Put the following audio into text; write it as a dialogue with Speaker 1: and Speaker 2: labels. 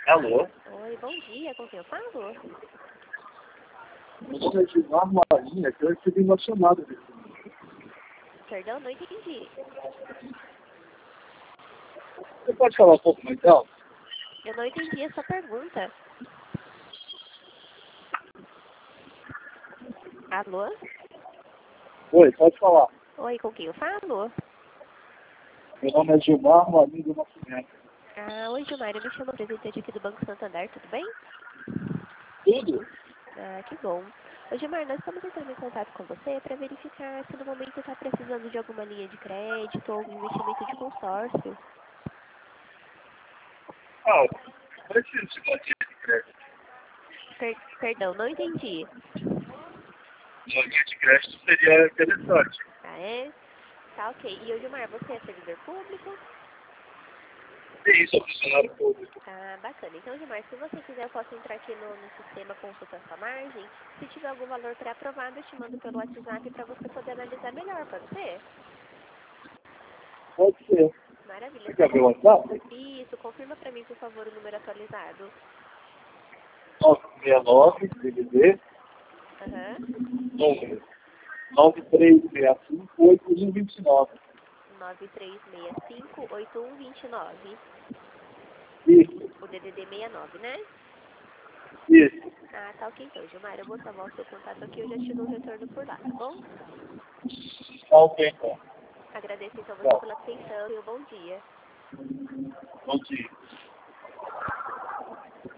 Speaker 1: Alô?
Speaker 2: Oi, bom dia, com quem eu falo?
Speaker 1: Meu nome é Gilmar Marinha, que eu recebi uma chamada desse número.
Speaker 2: Perdão, não entendi.
Speaker 1: Você pode falar um pouco mais alto?
Speaker 2: Eu não entendi essa pergunta. Alô?
Speaker 1: Oi, pode falar.
Speaker 2: Oi, com quem eu falo?
Speaker 1: Meu nome é Gilmar Marinha do Nascimento.
Speaker 2: Ah, oi, Gilmar, eu me chamo representante aqui do Banco Santander, tudo bem?
Speaker 1: Tudo?
Speaker 2: Ah, que bom. Ô, Gilmar, nós estamos entrando em contato com você para verificar se no momento está precisando de alguma linha de crédito ou algum investimento de consórcio.
Speaker 1: Ah, preciso de uma linha de crédito.
Speaker 2: Perdão, não entendi.
Speaker 1: Uma linha de crédito seria interessante.
Speaker 2: Ah, é? Tá, ok. E, ô, Gilmar, você é servidor público?
Speaker 1: Sim, sou funcionário público.
Speaker 2: Ah, bacana. Então, Gilmar, se você quiser, eu posso entrar aqui no sistema consulta sua margem. Se tiver algum valor pré-aprovado, eu te mando pelo WhatsApp para você poder analisar melhor, pode ser?
Speaker 1: Pode ser.
Speaker 2: Maravilha.
Speaker 1: Você quer ver o WhatsApp?
Speaker 2: Isso, confirma para mim, por favor, o número atualizado.
Speaker 1: 969 DDD,
Speaker 2: Aham.
Speaker 1: número 93658129.
Speaker 2: 93658129.
Speaker 1: Isso,
Speaker 2: O DDD 69, né?
Speaker 1: isso.
Speaker 2: Ah, tá ok então, Gilmar. Eu vou salvar o seu contato aqui e eu já te dou um retorno por lá, tá bom?
Speaker 1: Tá ok, então.
Speaker 2: Agradeço então você
Speaker 1: Tchau.
Speaker 2: pela atenção e um bom dia.
Speaker 1: Bom dia.